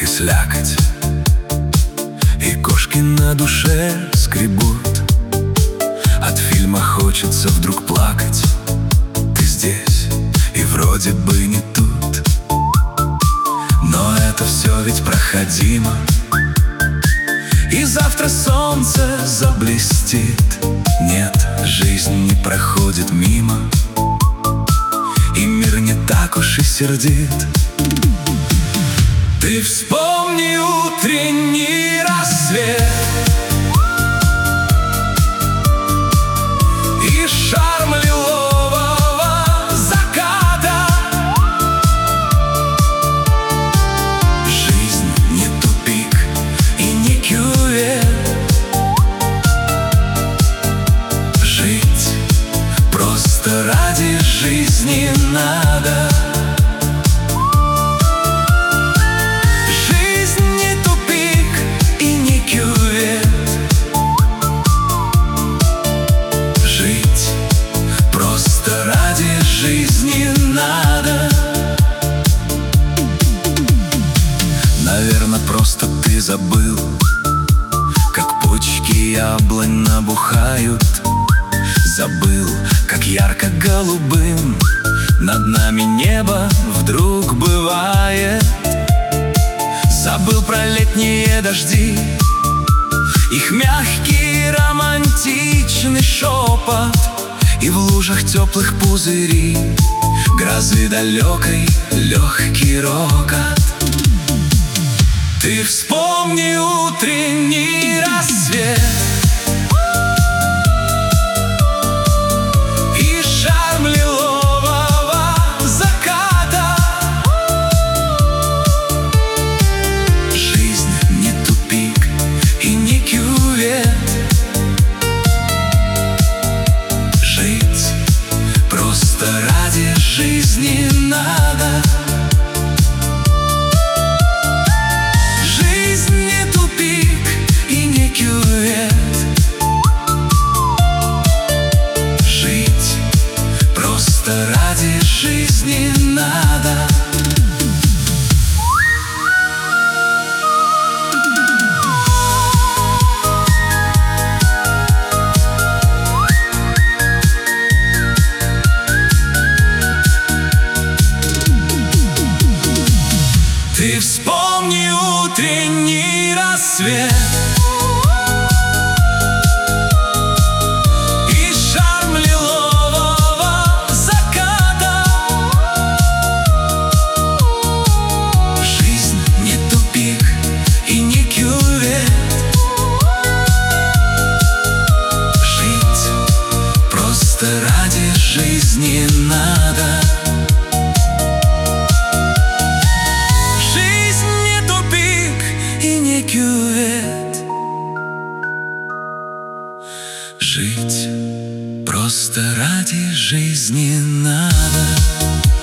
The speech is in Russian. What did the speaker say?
и слякоть, и кошки на душе скребут. От фильма хочется вдруг плакать. Ты здесь, и вроде бы не тут, но это все ведь проходимо. И завтра солнце заблестит. Нет, жизнь не проходит мимо, и мир не так уж и сердит. Ты вспомни утренний рассвет и шарм лилового заката. Жизнь не тупик и не кювет. Жить просто ради жизни надо. Жизни надо. Наверно, просто ты забыл, как почки яблонь набухают. Забыл, как ярко-голубым над нами небо вдруг бывает. Забыл про летние дожди, их мягкий романтичный шепот, и в лужах теплых пузырей грозы далекой легкий рокот. Ты вспомни утренний рассвет и шарм лилового заката. Жизнь не тупик и не кювет. Просто ради жизни надо. Жизнь не тупик и не кювет. Жить просто ради жизни надо. Ты вспомни утренний рассвет и шарм лилового заката. Жизнь не тупик и не кювет. Жить просто ради жизни надо. Жить просто ради жизни надо.